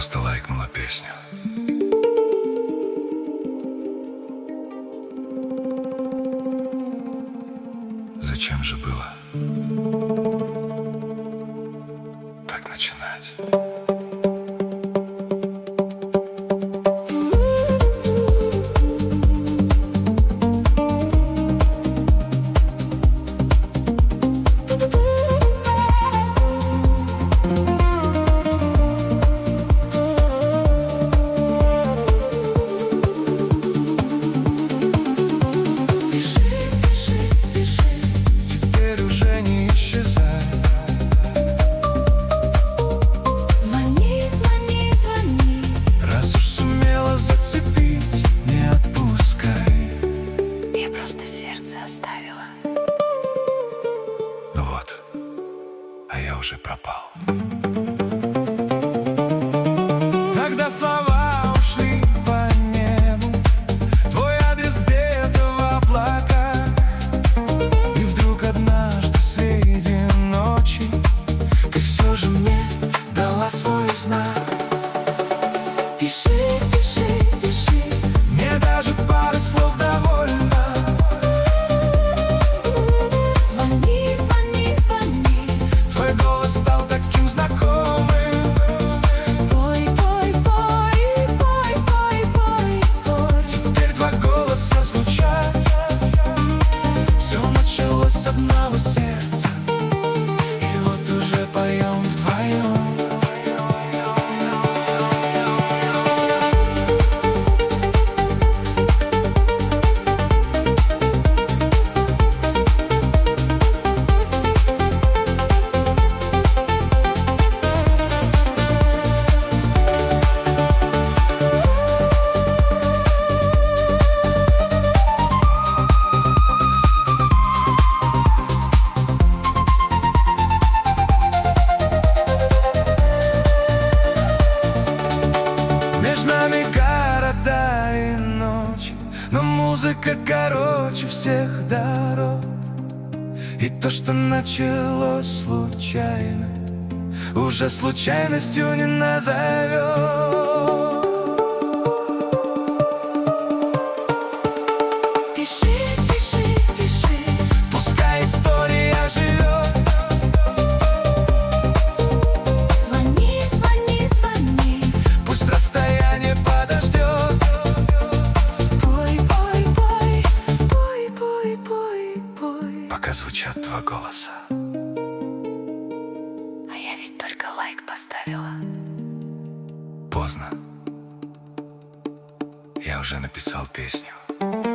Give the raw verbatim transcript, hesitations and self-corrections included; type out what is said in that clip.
просто лайкнула песню. Зачем же было так начинать? Оставила. Ну вот, а я уже пропал. Тогда слова ушли по небу, твой адрес где-то в облаках. И вдруг однажды среди ночи ты все же мне дала свой знак. Пиши, пиши, пиши, мне даже пары слов довольно. Но музыка короче всех дорог. И то, что началось случайно, уже случайностью не назовешь. пиши, пиши, пиши, пускай история живет. Звони, звони, звони, пусть расстояние подождет. Пока звучат два голоса. А я ведь только лайк поставила. Поздно. Я уже написал песню.